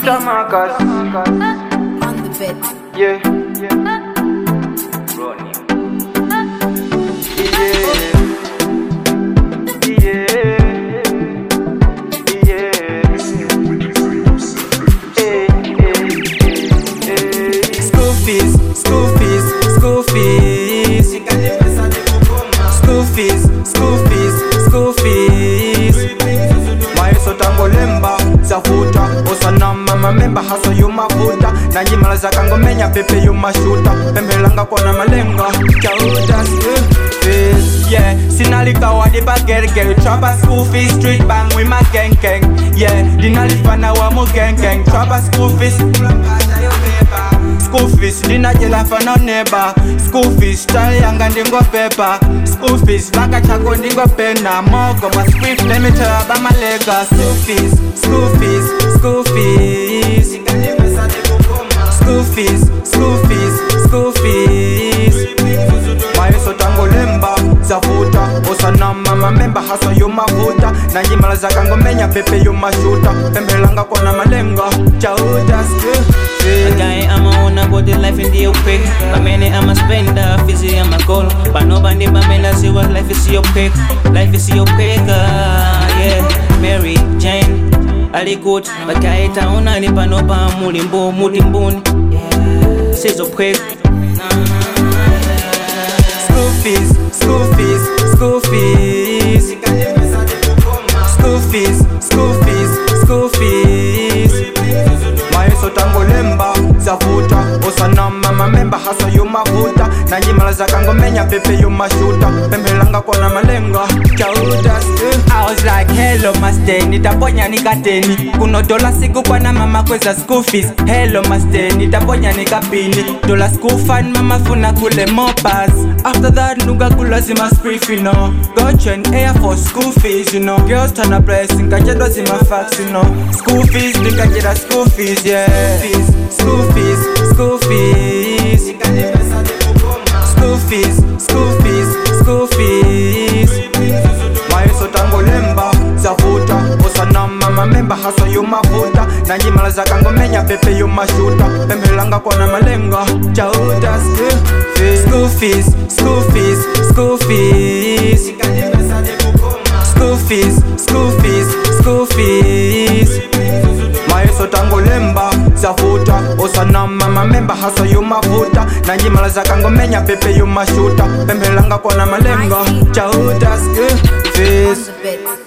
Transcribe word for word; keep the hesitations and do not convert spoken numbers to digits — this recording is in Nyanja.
Doctor Marcus. On the bed. Yeah, yeah. Ronnie. Yeah, yeah, yeah. Hey, hey, hey. School fees, school fees, school fees. School fees, school fees, school fees. Maeso tango lemba zafuta osana mama memba haso yumafuta nanjimala zakangomenya pepe yumashuta pembelanga kona malenga chauta school fees. Yeah, sinalika wadi pa get get trapper school fees street bang with my gang gang. Yeah, dinalifana wa mo gang gang trapper school fees. School fees, lina jela fana neba. School fees, style yanga ndingo pepa. School fees, baka chako ndingo pena. Mogo ma script, let me tell about my lega. School fees, school fees, school fees. School fees, school fees, school fees. Maeso tango lemba, zafuta osana mama memba haso yumafuta nanjimala zakangomenya pepe yumashuta pembelanga kona malenga chauta school fees. A guy, I'm a owner, got the life in the opaque. But many, I'm a spender, busy, I'm a goal. But nobody, but many, see what life is opaque. Life is opaque, uh, yeah. Mary, Jane, Ali good. But guy, town, I nipa no pa mulimbo, mutimbun. Yeah, says opaque. School fees, school fees, school fees. School fees, school fees, school fees. Maeso tango lemba zafuta osana mama memba haso yumafuta nanjimala zakangomenya pepe yumashuta pembelanga kona malenga chauta school. I was like hello master nitaponya nikateni kuno dola siku kwa na mama kweza school fees. Hello master nitaponya nikapini dola school fund mama funa kule mopas. After that nuga kula zima script you know. Go train air for school fees you know. Girls turn a blessing kajedwa zima facts you know. School fees nikajeda school fees yeah. School fees, school fees. School fees, school fees, school fees. Maeso tango lemba zafuta osana mama memba haso yumafuta nanjimala zakangomenya pepe yumashuta pembelanga kona malenga chauta school fees. School fees, school fees, school fees. School fees, school fees, school fees. Maeso tango lemba zafuta osana mama memba haso yumafuta nanjimala zakangomenya pepe yumashuta pembelanga kona malenga chauta school fees. On the bed.